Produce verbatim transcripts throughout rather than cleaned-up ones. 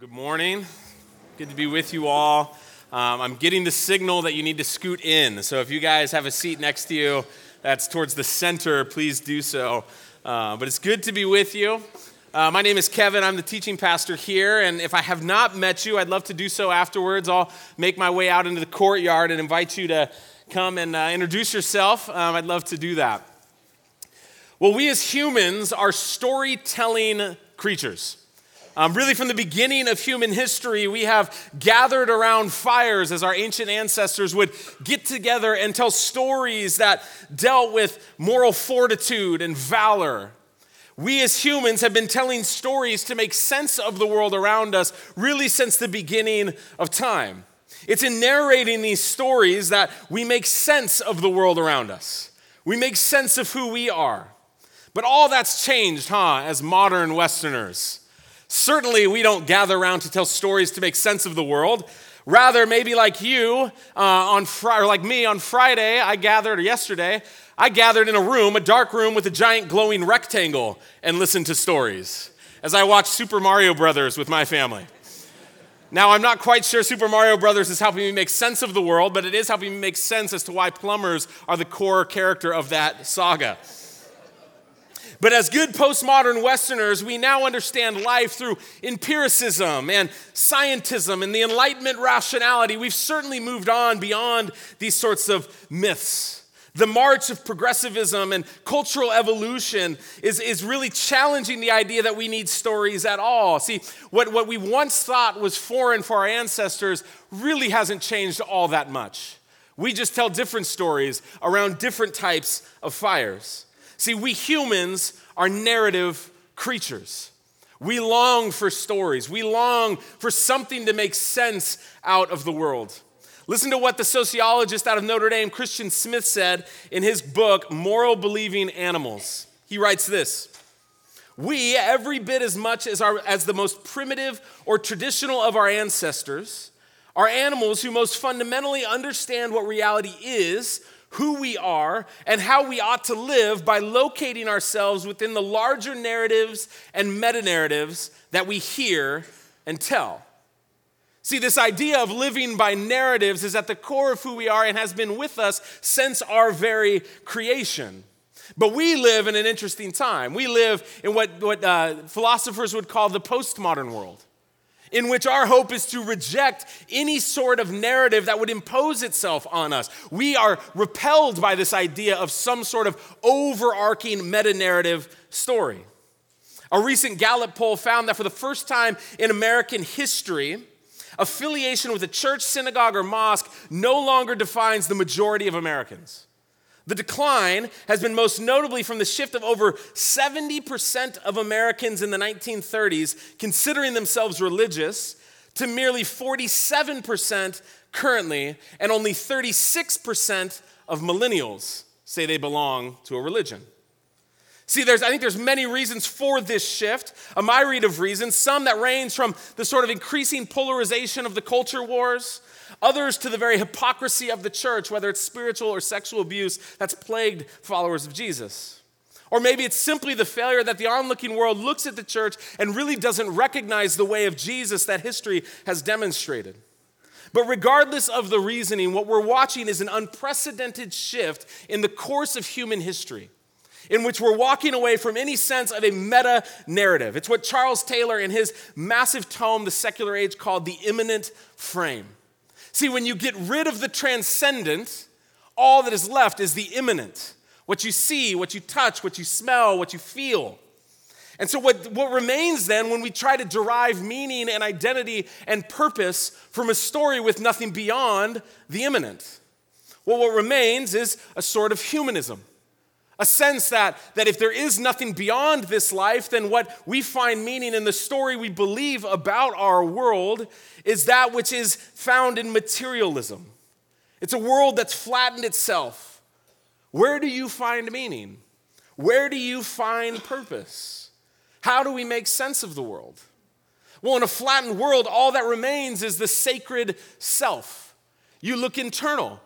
Good morning. Good to be with you all. Um, I'm getting the signal that you need to scoot in. So if you guys have a seat next to you that's towards the center, please do so. Uh, but it's good to be with you. Uh, my name is Kevin. I'm the teaching pastor here. And if I have not met you, I'd love to do so afterwards. I'll make my way out into the courtyard and invite you to come and uh, introduce yourself. Um, I'd love to do that. Well, we as humans are storytelling creatures. Um, really, from the beginning of human history, we have gathered around fires as our ancient ancestors would get together and tell stories that dealt with moral fortitude and valor. We as humans have been telling stories to make sense of the world around us really since the beginning of time. It's in narrating these stories that we make sense of the world around us. We make sense of who we are. But all that's changed, huh, as modern Westerners. Certainly, we don't gather around to tell stories to make sense of the world. Rather, maybe like you, uh, on fr- or like me, on Friday, I gathered, or yesterday, I gathered in a room, a dark room with a giant glowing rectangle, and listened to stories as I watched Super Mario Brothers with my family. Now, I'm not quite sure Super Mario Brothers is helping me make sense of the world, but it is helping me make sense as to why plumbers are the core character of that saga. But as good postmodern Westerners, we now understand life through empiricism and scientism and the Enlightenment rationality. We've certainly moved on beyond these sorts of myths. The march of progressivism and cultural evolution is, is really challenging the idea that we need stories at all. See, what, what we once thought was foreign for our ancestors really hasn't changed all that much. We just tell different stories around different types of fires. See, we humans are narrative creatures. We long for stories. We long for something to make sense out of the world. Listen to what the sociologist out of Notre Dame, Christian Smith, said in his book, Moral Believing Animals. He writes this: "We, every bit as much as, our, as the most primitive or traditional of our ancestors, are animals who most fundamentally understand what reality is, who we are, and how we ought to live by locating ourselves within the larger narratives and meta-narratives that we hear and tell." See, this idea of living by narratives is at the core of who we are and has been with us since our very creation. But we live in an interesting time. We live in what, what uh, philosophers would call the postmodern world, in which our hope is to reject any sort of narrative that would impose itself on us. We are repelled by this idea of some sort of overarching meta-narrative story. A recent Gallup poll found that for the first time in American history, affiliation with a church, synagogue, or mosque no longer defines the majority of Americans. The decline has been most notably from the shift of over seventy percent of Americans in the nineteen thirties considering themselves religious to merely forty-seven percent currently, and only thirty-six percent of millennials say they belong to a religion. See, there's, I think there's many reasons for this shift, a myriad of reasons, some that range from the sort of increasing polarization of the culture wars, others to the very hypocrisy of the church, whether it's spiritual or sexual abuse that's plagued followers of Jesus. Or maybe it's simply the failure that the onlooking world looks at the church and really doesn't recognize the way of Jesus that history has demonstrated. But regardless of the reasoning, what we're watching is an unprecedented shift in the course of human history, in which we're walking away from any sense of a meta-narrative. It's what Charles Taylor in his massive tome, The Secular Age, called the immanent frame. See, when you get rid of the transcendent, all that is left is the immanent. What you see, what you touch, what you smell, what you feel. And so what, what remains then when we try to derive meaning and identity and purpose from a story with nothing beyond the immanent? Well, what remains is a sort of humanism. A sense that, that if there is nothing beyond this life, then what we find meaning in the story we believe about our world is that which is found in materialism. It's a world that's flattened itself. Where do you find meaning? Where do you find purpose? How do we make sense of the world? Well, in a flattened world, all that remains is the sacred self. You look internal.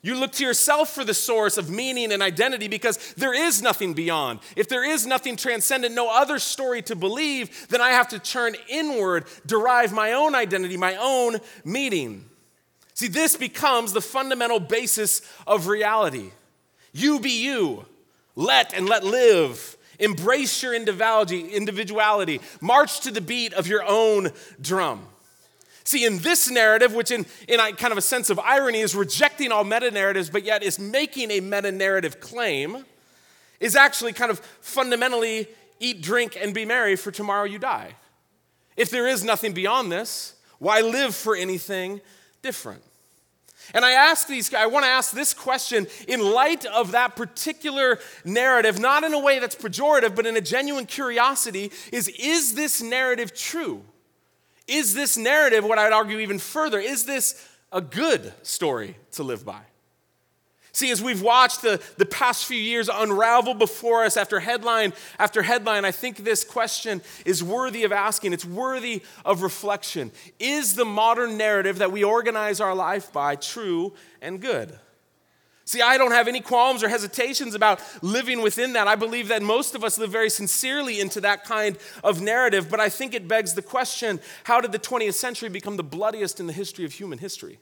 You look to yourself for the source of meaning and identity because there is nothing beyond. If there is nothing transcendent, no other story to believe, then I have to turn inward, derive my own identity, my own meaning. See, this becomes the fundamental basis of reality. You be you. Let and let live. Embrace your individuality. March to the beat of your own drum. See, in this narrative, which in, in kind of a sense of irony is rejecting all meta-narratives, but yet is making a meta-narrative claim, is actually kind of fundamentally eat, drink, and be merry, for tomorrow you die. If there is nothing beyond this, why live for anything different? And I ask these, I want to ask this question in light of that particular narrative, not in a way that's pejorative, but in a genuine curiosity, is, is this narrative true? Is this narrative, what I'd argue even further, is this a good story to live by? See, as we've watched the, the past few years unravel before us after headline after headline, I think this question is worthy of asking. It's worthy of reflection. Is the modern narrative that we organize our life by true and good? See, I don't have any qualms or hesitations about living within that. I believe that most of us live very sincerely into that kind of narrative, but I think it begs the question, how did the twentieth century become the bloodiest in the history of human history?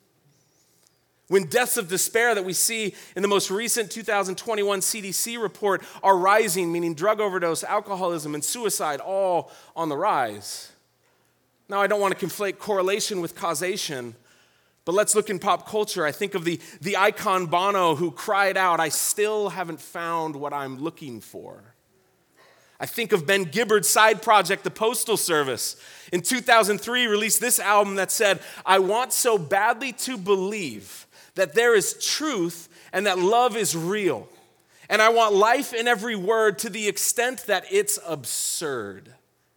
When deaths of despair that we see in the most recent two thousand twenty-one C D C report are rising, meaning drug overdose, alcoholism, and suicide all on the rise. Now, I don't want to conflate correlation with causation, but let's look in pop culture. I think of the, the icon Bono who cried out, "I still haven't found what I'm looking for." I think of Ben Gibbard's side project, the Postal Service. In two thousand three, released this album that said, "I want so badly to believe that there is truth and that love is real. And I want life in every word to the extent that it's absurd."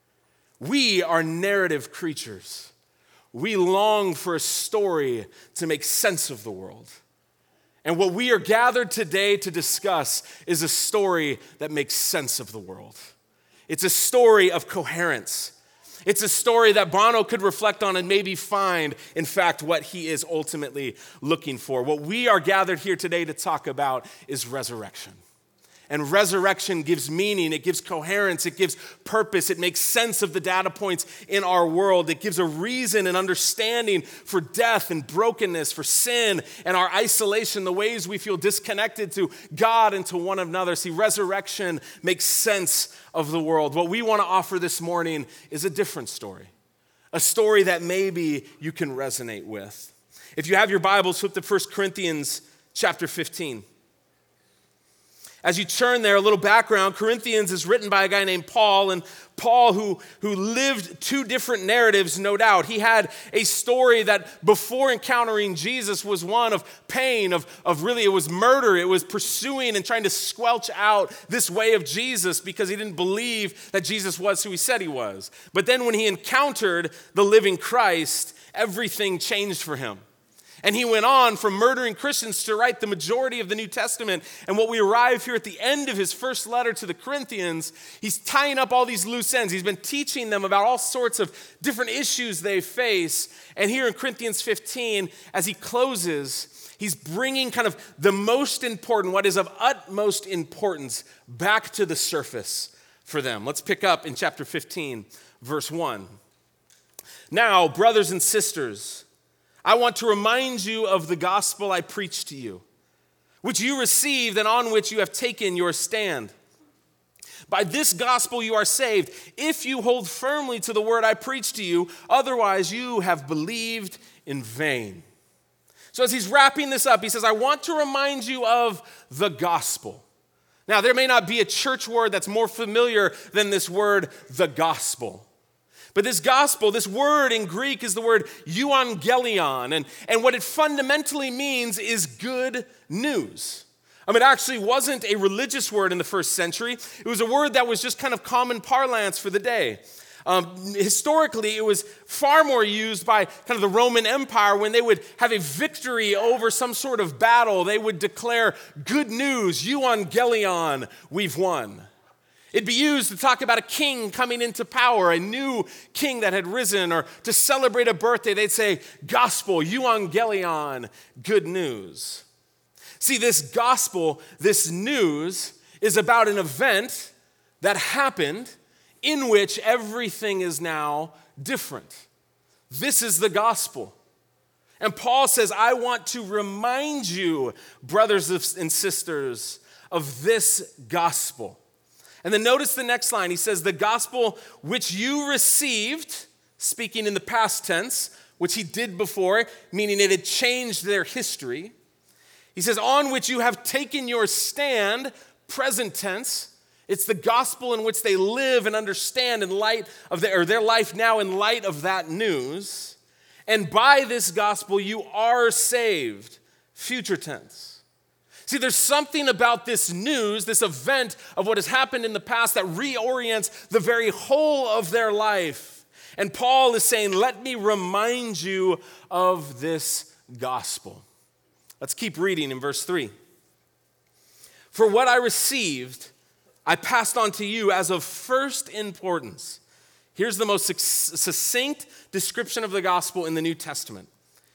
We are narrative creatures. We long for a story to make sense of the world. And what we are gathered today to discuss is a story that makes sense of the world. It's a story of coherence. It's a story that Bono could reflect on and maybe find, in fact, what he is ultimately looking for. What we are gathered here today to talk about is resurrection. And resurrection gives meaning, it gives coherence, it gives purpose, it makes sense of the data points in our world. It gives a reason and understanding for death and brokenness, for sin and our isolation, the ways we feel disconnected to God and to one another. See, resurrection makes sense of the world. What we want to offer this morning is a different story, a story that maybe you can resonate with. If you have your Bibles, flip to First Corinthians chapter fifteen. As you turn there, a little background, Corinthians is written by a guy named Paul, and Paul, who, who lived two different narratives, no doubt. He had a story that before encountering Jesus was one of pain, of, of really, it was murder. It was pursuing and trying to squelch out this way of Jesus because he didn't believe that Jesus was who he said he was. But then when he encountered the living Christ, everything changed for him. And he went on from murdering Christians to write the majority of the New Testament. And what we arrive here at the end of his first letter to the Corinthians, he's tying up all these loose ends. He's been teaching them about all sorts of different issues they face. And here in Corinthians fifteen, as he closes, he's bringing kind of the most important, what is of utmost importance, back to the surface for them. Let's pick up in chapter fifteen, verse one. "Now, brothers and sisters, I want to remind you of the gospel I preached to you, which you received and on which you have taken your stand. By this gospel you are saved, if you hold firmly to the word I preached to you, otherwise you have believed in vain." So as he's wrapping this up, he says, I want to remind you of the gospel. Now, there may not be a church word that's more familiar than this word, the gospel. But this gospel, this word in Greek is the word euangelion, and, and what it fundamentally means is good news. I mean, it actually wasn't a religious word in the first century. It was a word that was just kind of common parlance for the day. Um, historically, it was far more used by kind of the Roman Empire when they would have a victory over some sort of battle. They would declare good news, euangelion, we've won. It'd be used to talk about a king coming into power, a new king that had risen, or to celebrate a birthday, they'd say, gospel, euangelion, good news. See, this gospel, this news, is about an event that happened in which everything is now different. This is the gospel. And Paul says, I want to remind you, brothers and sisters, of this gospel. And then notice the next line. He says, the gospel which you received, speaking in the past tense, which he did before, meaning it had changed their history. He says, on which you have taken your stand, present tense. It's the gospel in which they live and understand in light of their, or their life now in light of that news. And by this gospel you are saved, future tense. See, there's something about this news, this event of what has happened in the past that reorients the very whole of their life. And Paul is saying, let me remind you of this gospel. Let's keep reading in verse three. For what I received, I passed on to you as of first importance. Here's the most succinct description of the gospel in the New Testament.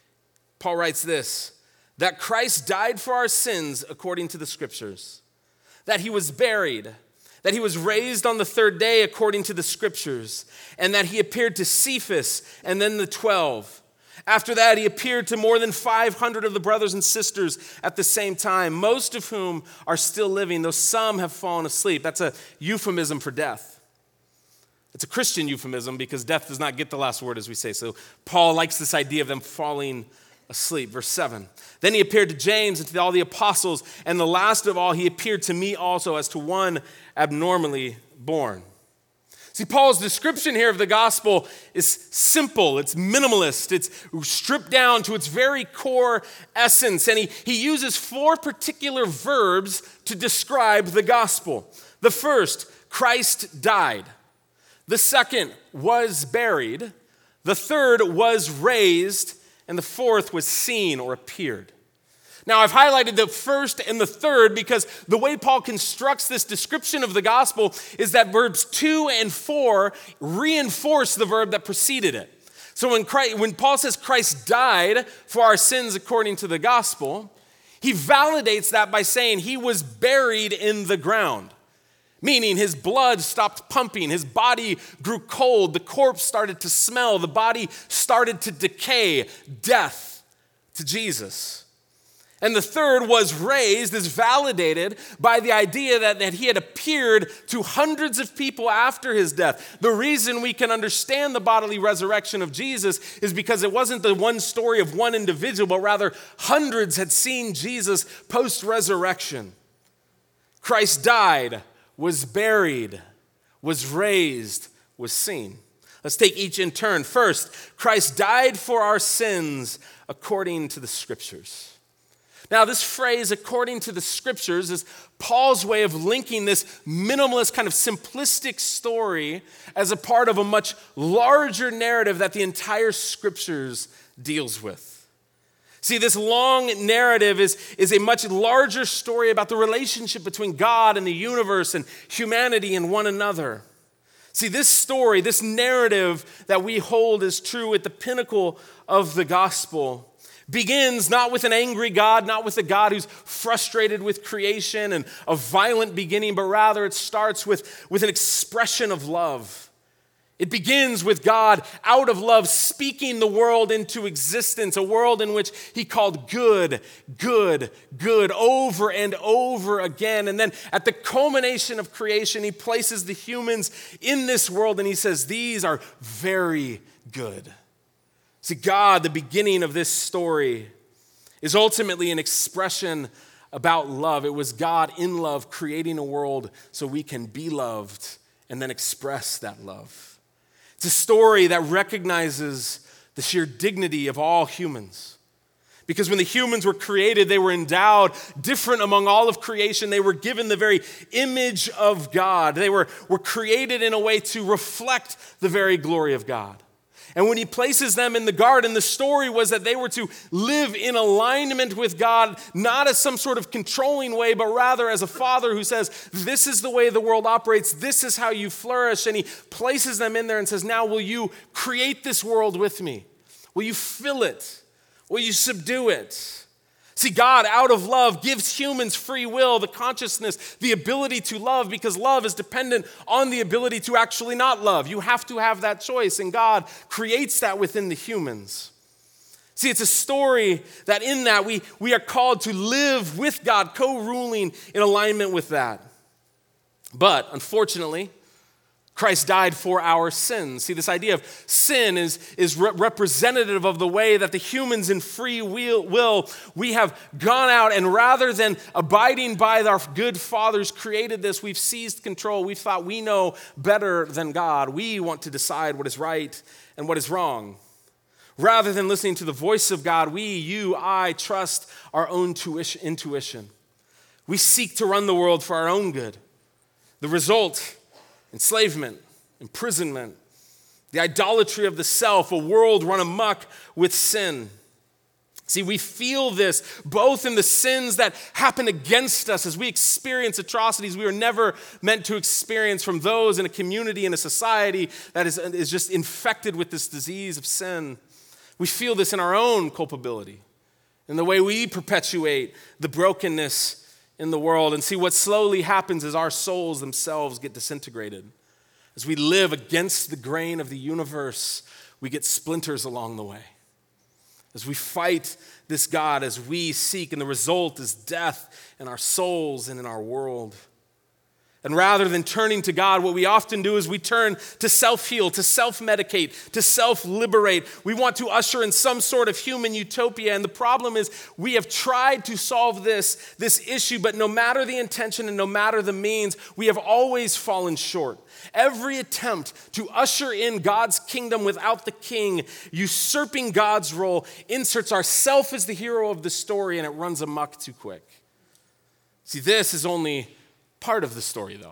Paul writes this, that Christ died for our sins according to the scriptures, that he was buried, that he was raised on the third day according to the scriptures, and that he appeared to Cephas and then the twelve. After that, he appeared to more than five hundred of the brothers and sisters at the same time, most of whom are still living, though some have fallen asleep. That's a euphemism for death. It's a Christian euphemism because death does not get the last word, as we say. So Paul likes this idea of them falling asleep. Verse seven. Then he appeared to James and to all the apostles, and the last of all, he appeared to me also as to one abnormally born. See, Paul's description here of the gospel is simple, it's minimalist, it's stripped down to its very core essence, and he, he uses four particular verbs to describe the gospel. The first, Christ died. The second, was buried. The third, was raised. And the fourth was seen or appeared. Now, I've highlighted the first and the third because the way Paul constructs this description of the gospel is that verbs two and four reinforce the verb that preceded it. So when, Christ, when Paul says Christ died for our sins according to the gospel, he validates that by saying he was buried in the ground. Meaning his blood stopped pumping, his body grew cold, the corpse started to smell, the body started to decay, death to Jesus. And the third, was raised, is validated by the idea that, that he had appeared to hundreds of people after his death. The reason we can understand the bodily resurrection of Jesus is because it wasn't the one story of one individual, but rather hundreds had seen Jesus post-resurrection. Christ died, was buried, was raised, was seen. Let's take each in turn. First, Christ died for our sins according to the scriptures. Now, this phrase, according to the scriptures, is Paul's way of linking this minimalist, kind of simplistic story as a part of a much larger narrative that the entire scriptures deals with. See, this long narrative is, is a much larger story about the relationship between God and the universe and humanity and one another. See, this story, this narrative that we hold as true at the pinnacle of the gospel begins not with an angry God, not with a God who's frustrated with creation and a violent beginning, but rather it starts with, with an expression of love. It begins with God, out of love, speaking the world into existence, a world in which he called good, good, good, over and over again. And then at the culmination of creation, he places the humans in this world and he says, these are very good. See, God, the beginning of this story, is ultimately an expression about love. It was God in love creating a world so we can be loved and then express that love. It's a story that recognizes the sheer dignity of all humans. Because when the humans were created, they were endowed different among all of creation. They were given the very image of God. They were, were created in a way to reflect the very glory of God. And when he places them in the garden, the story was that they were to live in alignment with God, not as some sort of controlling way, but rather as a father who says, this is the way the world operates, this is how you flourish. And he places them in there and says, now will you create this world with me? Will you fill it? Will you subdue it? See, God, out of love, gives humans free will, the consciousness, the ability to love, because love is dependent on the ability to actually not love. You have to have that choice, and God creates that within the humans. See, it's a story that in that we, we are called to live with God, co-ruling in alignment with that. But, unfortunately, Christ died for our sins. See, this idea of sin is, is re- representative of the way that the humans in free will, will, we have gone out and rather than abiding by our good fathers created this, we've seized control. We've thought we know better than God. We want to decide what is right and what is wrong. Rather than listening to the voice of God, we, you, I, trust our own tuition, intuition. We seek to run the world for our own good. The result, enslavement, imprisonment, the idolatry of the self, a world run amok with sin. See, we feel this both in the sins that happen against us as we experience atrocities we were never meant to experience from those in a community, in a society that is, is just infected with this disease of sin. We feel this in our own culpability, in the way we perpetuate the brokenness in the world. And see, what slowly happens is our souls themselves get disintegrated. As we live against the grain of the universe, we get splinters along the way. As we fight this God, as we seek, and the result is death in our souls and in our world. And rather than turning to God, what we often do is we turn to self-heal, to self-medicate, to self-liberate. We want to usher in some sort of human utopia. And the problem is we have tried to solve this, this issue, but no matter the intention and no matter the means, we have always fallen short. Every attempt to usher in God's kingdom without the king, usurping God's role, inserts ourself as the hero of the story, and it runs amok too quick. See, this is only part of the story, though.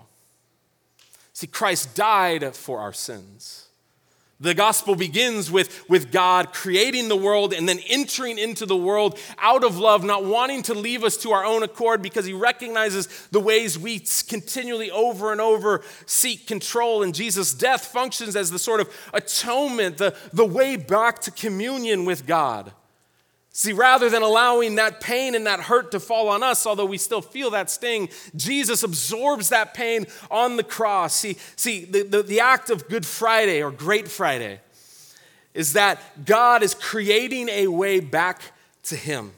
See, Christ died for our sins. The gospel begins with, with God creating the world and then entering into the world out of love, not wanting to leave us to our own accord because he recognizes the ways we continually over and over seek control. And Jesus' death functions as the sort of atonement, the, the way back to communion with God. See, rather than allowing that pain and that hurt to fall on us, although we still feel that sting, Jesus absorbs that pain on the cross. See, see the, the, the act of Good Friday or Great Friday is that God is creating a way back to him.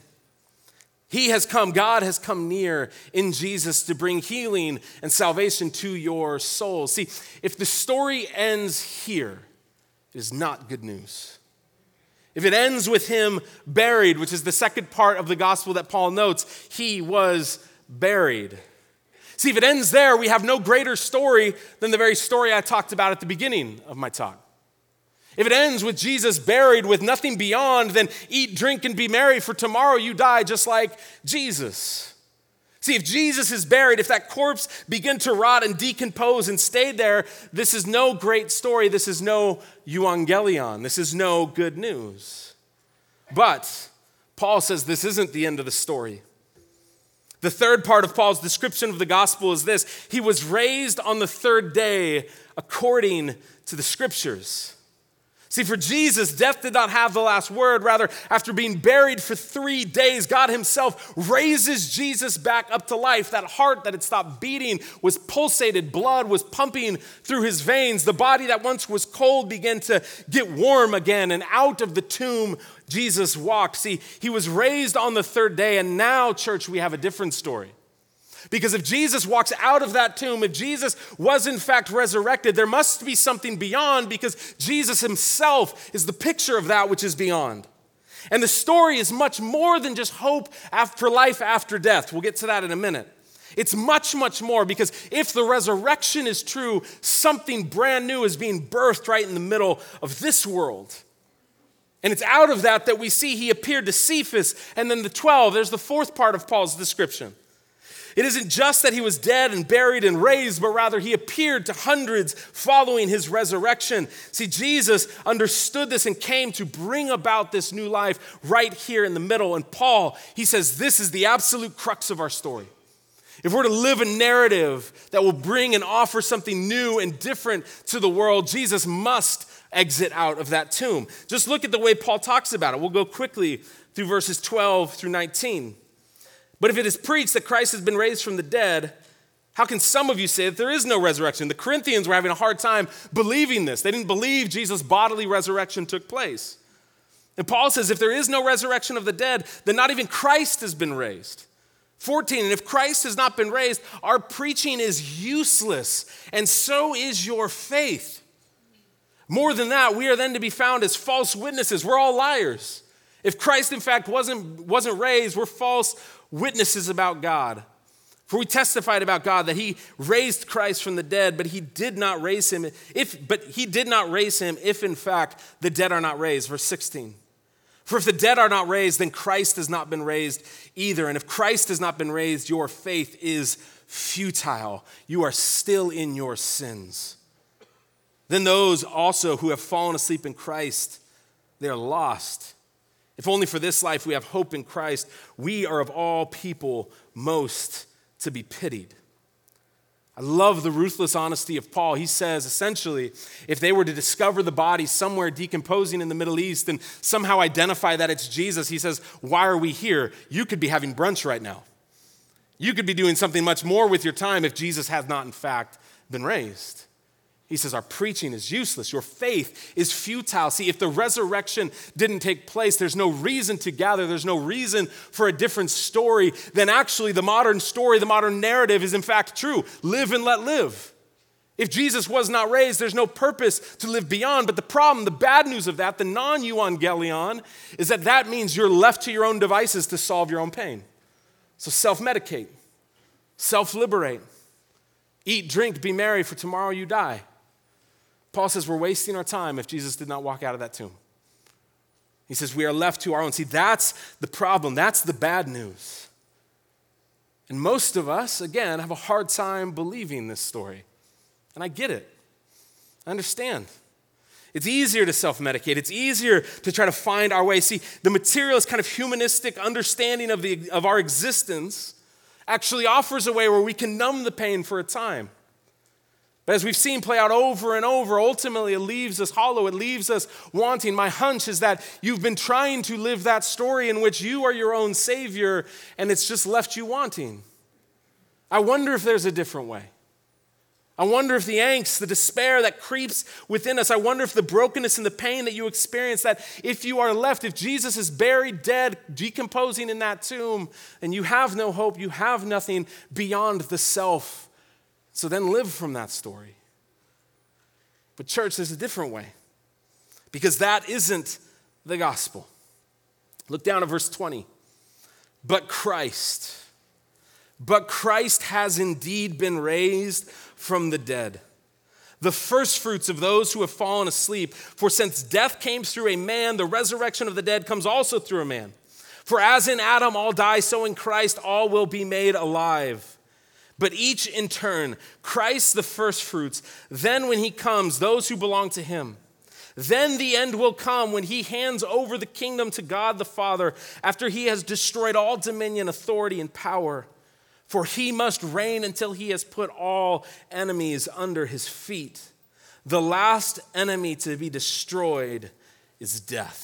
He has come, God has come near in Jesus to bring healing and salvation to your souls. See, if the story ends here, it is not good news. If it ends with him buried, which is the second part of the gospel that Paul notes, he was buried. See, if it ends there, we have no greater story than the very story I talked about at the beginning of my talk. If it ends with Jesus buried with nothing beyond, then eat, drink, and be merry, for tomorrow you die just like Jesus. See, if Jesus is buried, if that corpse began to rot and decompose and stayed there, this is no great story. This is no euangelion. This is no good news. But Paul says this isn't the end of the story. The third part of Paul's description of the gospel is this: he was raised on the third day according to the scriptures. See, for Jesus, death did not have the last word. Rather, after being buried for three days, God himself raises Jesus back up to life. That heart that had stopped beating was pulsated. Blood was pumping through his veins. The body that once was cold began to get warm again. And out of the tomb, Jesus walked. See, he was raised on the third day. And now, church, we have a different story. Because if Jesus walks out of that tomb, if Jesus was in fact resurrected, there must be something beyond, because Jesus himself is the picture of that which is beyond. And the story is much more than just hope for life after death. We'll get to that in a minute. It's much, much more, because if the resurrection is true, something brand new is being birthed right in the middle of this world. And it's out of that that we see he appeared to Cephas and then the twelve. There's the fourth part of Paul's description. It isn't just that he was dead and buried and raised, but rather he appeared to hundreds following his resurrection. See, Jesus understood this and came to bring about this new life right here in the middle. And Paul, he says this is the absolute crux of our story. If we're to live a narrative that will bring and offer something new and different to the world, Jesus must exit out of that tomb. Just look at the way Paul talks about it. We'll go quickly through verses twelve through nineteen. But if it is preached that Christ has been raised from the dead, how can some of you say that there is no resurrection? The Corinthians were having a hard time believing this. They didn't believe Jesus' bodily resurrection took place. And Paul says, if there is no resurrection of the dead, then not even Christ has been raised. fourteen, and if Christ has not been raised, our preaching is useless, and so is your faith. More than that, we are then to be found as false witnesses. We're all liars. If Christ, in fact, wasn't, wasn't raised, we're false witnesses about God. For we testified about God that he raised Christ from the dead, but he did not raise him if but he did not raise him if in fact the dead are not raised. Verse sixteen. For if the dead are not raised, then Christ has not been raised either. And if Christ has not been raised, your faith is futile. You are still in your sins. Then those also who have fallen asleep in Christ, they are lost. If only for this life we have hope in Christ, we are of all people most to be pitied. I love the ruthless honesty of Paul. He says, essentially, if they were to discover the body somewhere decomposing in the Middle East and somehow identify that it's Jesus, he says, why are we here? You could be having brunch right now. You could be doing something much more with your time if Jesus has not, in fact, been raised. He says, our preaching is useless. Your faith is futile. See, if the resurrection didn't take place, there's no reason to gather. There's no reason for a different story than actually the modern story, the modern narrative is in fact true. Live and let live. If Jesus was not raised, there's no purpose to live beyond. But the problem, the bad news of that, the non-euangelion, is that that means you're left to your own devices to solve your own pain. So self-medicate, self-liberate, eat, drink, be merry, for tomorrow you die. Paul says we're wasting our time if Jesus did not walk out of that tomb. He says we are left to our own. See, that's the problem. That's the bad news. And most of us, again, have a hard time believing this story. And I get it. I understand. It's easier to self-medicate. It's easier to try to find our way. See, the materialist kind of humanistic understanding of, the, of our existence actually offers a way where we can numb the pain for a time. But as we've seen play out over and over, ultimately it leaves us hollow. It leaves us wanting. My hunch is that you've been trying to live that story in which you are your own savior, and it's just left you wanting. I wonder if there's a different way. I wonder if the angst, the despair that creeps within us, I wonder if the brokenness and the pain that you experience, that if you are left, if Jesus is buried, dead, decomposing in that tomb, and you have no hope, you have nothing beyond the self. So then live from that story. But church, there's a different way, because that isn't the gospel. Look down at verse twenty. But Christ, but Christ has indeed been raised from the dead, the firstfruits of those who have fallen asleep. For since death came through a man, the resurrection of the dead comes also through a man. For as in Adam all die, so in Christ all will be made alive. But each in turn, Christ the firstfruits, then when he comes, those who belong to him. Then the end will come when he hands over the kingdom to God the Father, after he has destroyed all dominion, authority, and power. For he must reign until he has put all enemies under his feet. The last enemy to be destroyed is death.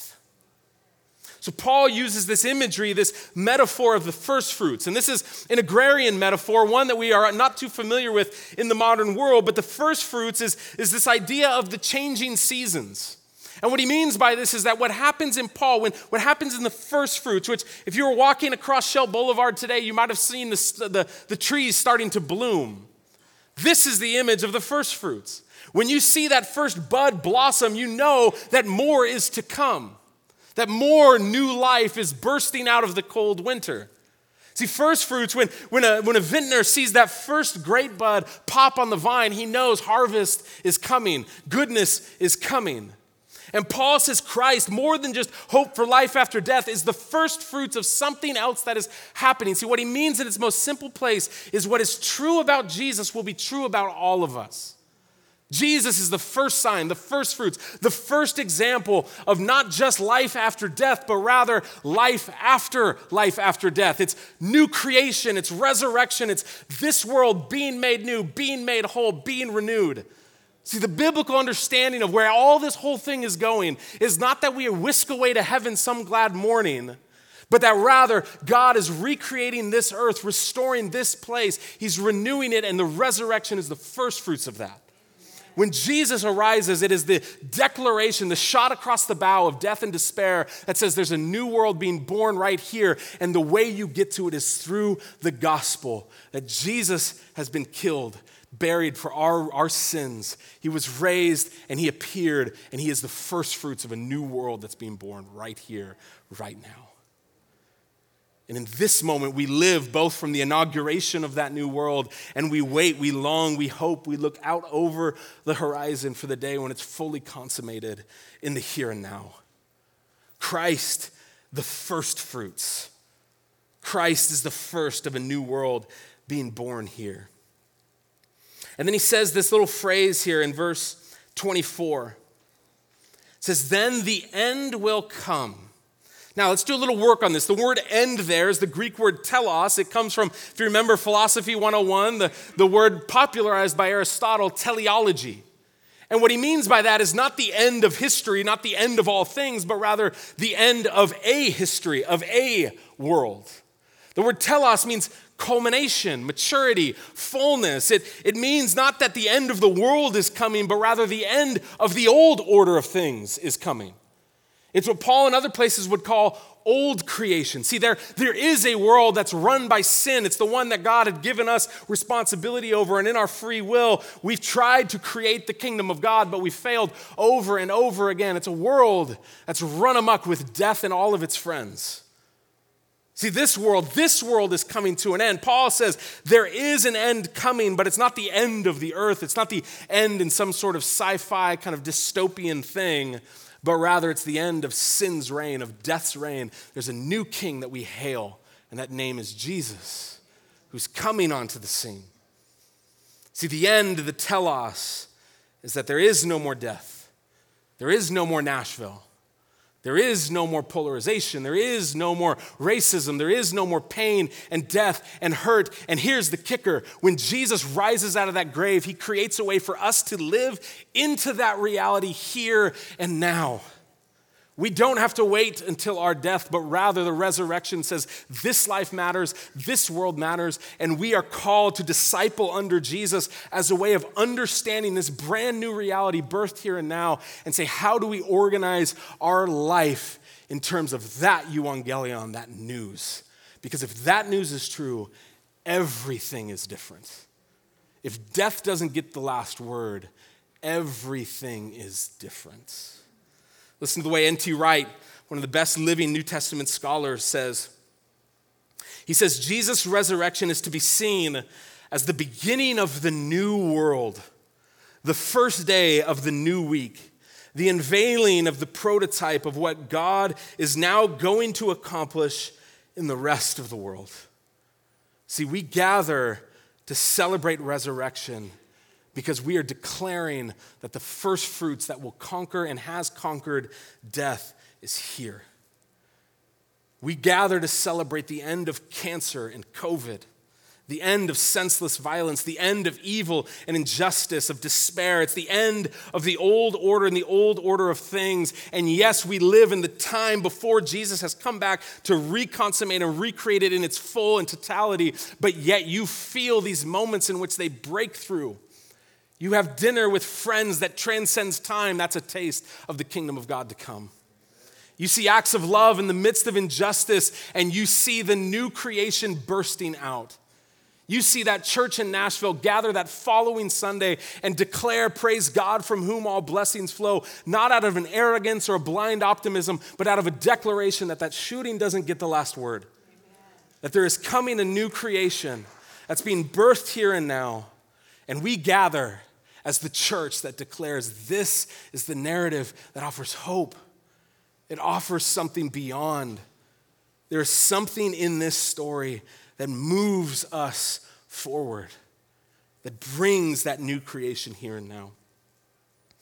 So Paul uses this imagery, this metaphor of the first fruits. And this is an agrarian metaphor, one that we are not too familiar with in the modern world. But the first fruits is, is this idea of the changing seasons. And what he means by this is that what happens in Paul, when what happens in the first fruits, which if you were walking across Shell Boulevard today, you might have seen the, the, the trees starting to bloom. This is the image of the first fruits. When you see that first bud blossom, you know that more is to come. That more new life is bursting out of the cold winter. See, first fruits, when, when, a, when a vintner sees that first grape bud pop on the vine, he knows harvest is coming, goodness is coming. And Paul says Christ, more than just hope for life after death, is the first fruits of something else that is happening. See, what he means in its most simple place is what is true about Jesus will be true about all of us. Jesus is the first sign, the first fruits, the first example of not just life after death, but rather life after life after death. It's new creation, it's resurrection, it's this world being made new, being made whole, being renewed. See, the biblical understanding of where all this whole thing is going is not that we whisk away to heaven some glad morning, but that rather God is recreating this earth, restoring this place. He's renewing it, and the resurrection is the first fruits of that. When Jesus arises, it is the declaration, the shot across the bow of death and despair that says there's a new world being born right here, and the way you get to it is through the gospel, that Jesus has been killed, buried for our, our sins. He was raised, and he appeared, and he is the first fruits of a new world that's being born right here, right now. And in this moment, we live both from the inauguration of that new world, and we wait, we long, we hope, we look out over the horizon for the day when it's fully consummated in the here and now. Christ, the first fruits. Christ is the first of a new world being born here. And then he says this little phrase here in verse twenty-four. It says, then the end will come. Now, let's do a little work on this. The word end there is the Greek word telos. It comes from, if you remember Philosophy one oh one, the, the word popularized by Aristotle, teleology. And what he means by that is not the end of history, not the end of all things, but rather the end of a history, of a world. The word telos means culmination, maturity, fullness. It, it means not that the end of the world is coming, but rather the end of the old order of things is coming. It's what Paul and other places would call old creation. See, there, there is a world that's run by sin. It's the one that God had given us responsibility over, and in our free will, we've tried to create the kingdom of God, but we failed over and over again. It's a world that's run amok with death and all of its friends. See, this world, this world is coming to an end. Paul says there is an end coming, but it's not the end of the earth. It's not the end in some sort of sci-fi kind of dystopian thing, but rather it's the end of sin's reign, of death's reign. There's a new king that we hail, and that name is Jesus, who's coming onto the scene. See, the end, the telos, is that there is no more death. There is no more Nashville. There is no more polarization. There is no more racism. There is no more pain and death and hurt. And here's the kicker. When Jesus rises out of that grave, he creates a way for us to live into that reality here and now. We don't have to wait until our death, but rather the resurrection says this life matters, this world matters, and we are called to disciple under Jesus as a way of understanding this brand new reality birthed here and now, and say, how do we organize our life in terms of that euangelion, that news? Because if that news is true, everything is different. If death doesn't get the last word, everything is different. Listen to the way N T Wright, one of the best living New Testament scholars, says. He says, Jesus' resurrection is to be seen as the beginning of the new world, the first day of the new week, the unveiling of the prototype of what God is now going to accomplish in the rest of the world. See, we gather to celebrate resurrection because we are declaring that the first fruits that will conquer and has conquered death is here. We gather to celebrate the end of cancer and COVID, the end of senseless violence, the end of evil and injustice, of despair. It's the end of the old order and the old order of things. And yes, we live in the time before Jesus has come back to reconsummate and recreate it in its full and totality, but yet you feel these moments in which they break through. You have dinner with friends that transcends time. That's a taste of the kingdom of God to come. You see acts of love in the midst of injustice, and you see the new creation bursting out. You see that church in Nashville gather that following Sunday and declare, praise God from whom all blessings flow, not out of an arrogance or a blind optimism, but out of a declaration that that shooting doesn't get the last word. Amen. That there is coming a new creation that's being birthed here and now. And we gather as the church that declares this is the narrative that offers hope. It offers something beyond. There is something in this story that moves us forward, that brings that new creation here and now.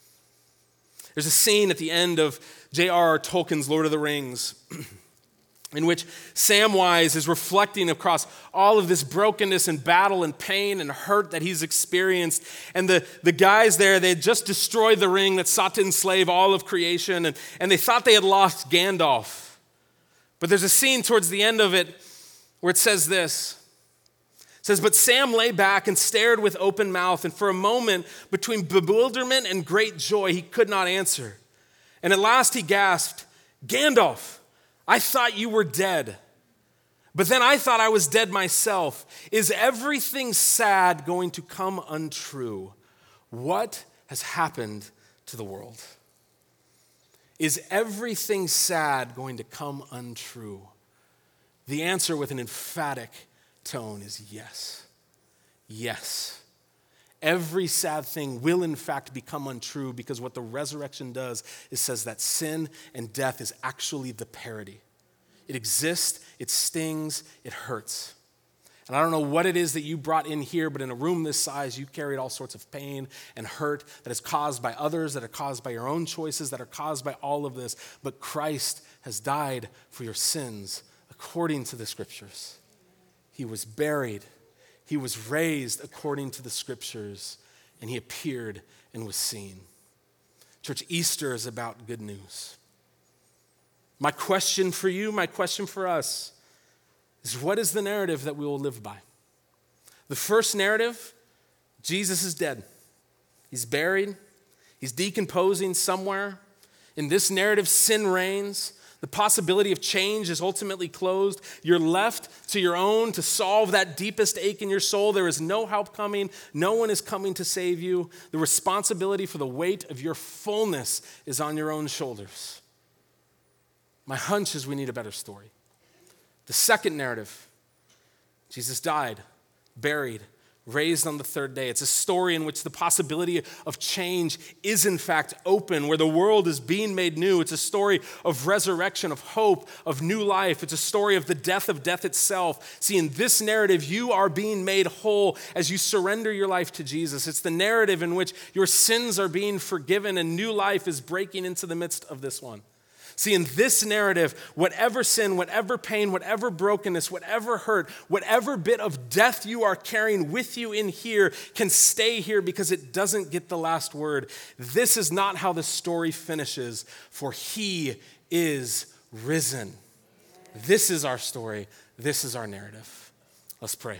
There's a scene at the end of J R R Tolkien's Lord of the Rings. in which Samwise is reflecting across all of this brokenness and battle and pain and hurt that he's experienced. And the, the guys there, they had just destroyed the ring that sought to enslave all of creation, and, and they thought they had lost Gandalf. But there's a scene towards the end of it where it says this. It says, but Sam lay back and stared with open mouth, and for a moment, between bewilderment and great joy, he could not answer. And at last he gasped, Gandalf, I thought you were dead, but then I thought I was dead myself. Is everything sad going to come untrue? What has happened to the world? Is everything sad going to come untrue? The answer with an emphatic tone is yes. Yes. Every sad thing will in fact become untrue, because what the resurrection does is says that sin and death is actually the parody. It exists, it stings, it hurts. And I don't know what it is that you brought in here, but in a room this size, you carried all sorts of pain and hurt that is caused by others, that are caused by your own choices, that are caused by all of this. But Christ has died for your sins according to the scriptures. He was buried. He was raised according to the scriptures, and he appeared and was seen. Church, Easter is about good news. My question for you, my question for us is, what is the narrative that we will live by? The first narrative, Jesus is dead. He's buried. He's decomposing somewhere. In this narrative, sin reigns. The possibility of change is ultimately closed. You're left to your own to solve that deepest ache in your soul. There is no help coming. No one is coming to save you. The responsibility for the weight of your fullness is on your own shoulders. My hunch is we need a better story. The second narrative, Jesus died, buried, raised on the third day. It's a story in which the possibility of change is in fact open, where the world is being made new. It's a story of resurrection, of hope, of new life. It's a story of the death of death itself. See, in this narrative, you are being made whole as you surrender your life to Jesus. It's the narrative in which your sins are being forgiven and new life is breaking into the midst of this one. See, in this narrative, whatever sin, whatever pain, whatever brokenness, whatever hurt, whatever bit of death you are carrying with you in here can stay here, because it doesn't get the last word. This is not how the story finishes, for he is risen. This is our story. This is our narrative. Let's pray.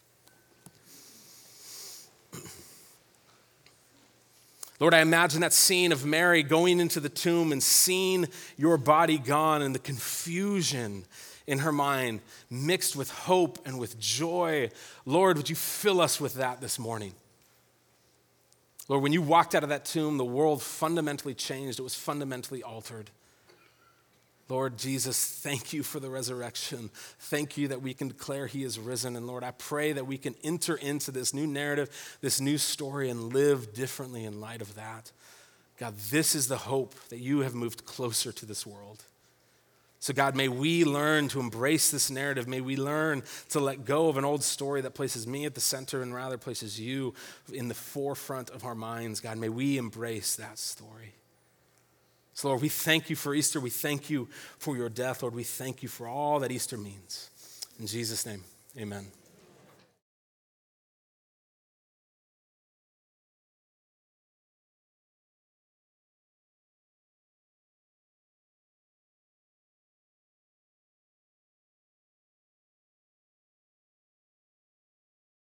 Lord, I imagine that scene of Mary going into the tomb and seeing your body gone, and the confusion in her mind mixed with hope and with joy. Lord, would you fill us with that this morning? Lord, when you walked out of that tomb, the world fundamentally changed. It was fundamentally altered. Lord Jesus, thank you for the resurrection. Thank you that we can declare he is risen. And Lord, I pray that we can enter into this new narrative, this new story, and live differently in light of that. God, this is the hope that you have moved closer to this world. So God, may we learn to embrace this narrative. May we learn to let go of an old story that places me at the center and rather places you in the forefront of our minds. God, may we embrace that story. So Lord, we thank you for Easter. We thank you for your death. Lord, we thank you for all that Easter means. In Jesus' name, amen.